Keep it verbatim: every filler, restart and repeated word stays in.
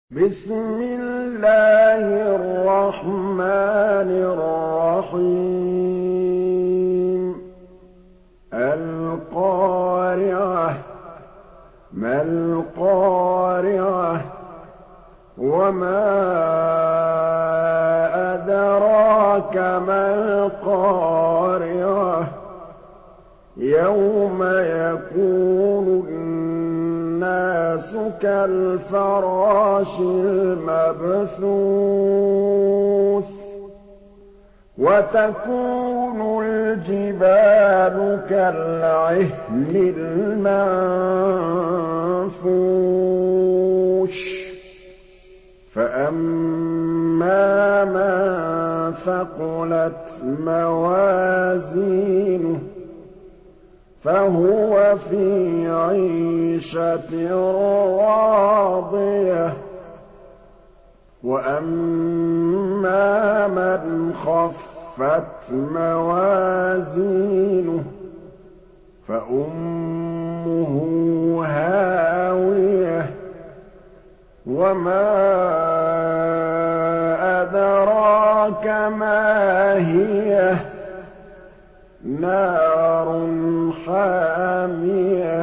بسم الله الرحمن الرحيم القارعة ما القارعة وما أدراك ما القارعة يوم يكون الناس كالفراش المبثوث وتكون الجبال كالعهن المنفوش فأما من ثقلت موازينه فهو في عيشة راضية وأما من خفت موازينه فأمه هاوية وما أدراك ما هي نار حامية